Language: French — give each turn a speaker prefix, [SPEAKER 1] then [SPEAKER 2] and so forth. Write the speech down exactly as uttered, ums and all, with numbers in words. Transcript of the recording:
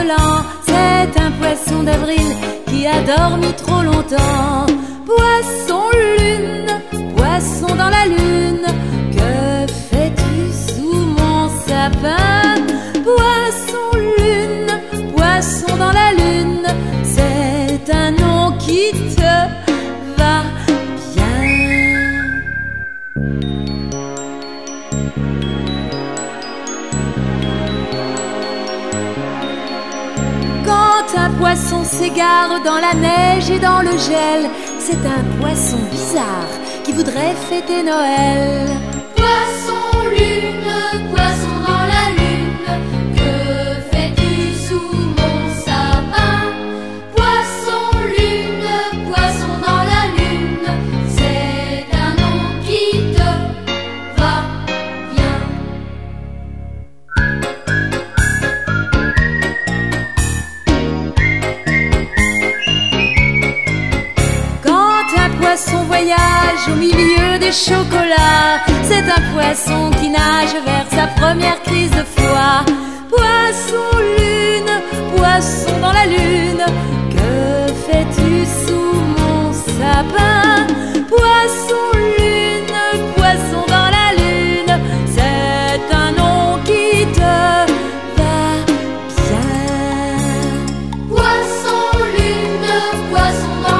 [SPEAKER 1] blanc, c'est un poisson d'avril qui a dormi trop longtemps. Poisson lune, poisson dans la lune, que fais-tu sous mon sapin? Poisson lune, poisson dans la lune, c'est un nom qui te va bien. Quand un poisson s'égare dans la neige et dans le gel, c'est un poisson bizarre qui voudrait fêter Noël.
[SPEAKER 2] Poisson lune, poisson dans la lune, que fais-tu sous mon sapin? Poisson lune, poisson dans la lune, c'est un nom qui te va bien.
[SPEAKER 1] Quand un poisson voyage au milieu des chocolats, c'est un poisson qui nage vers sa première crise de foi. Poisson lune, poisson dans la lune, que fais-tu sous mon sapin? Poisson lune, poisson dans la lune, c'est un nom qui te va bien.
[SPEAKER 2] Poisson lune, poisson dans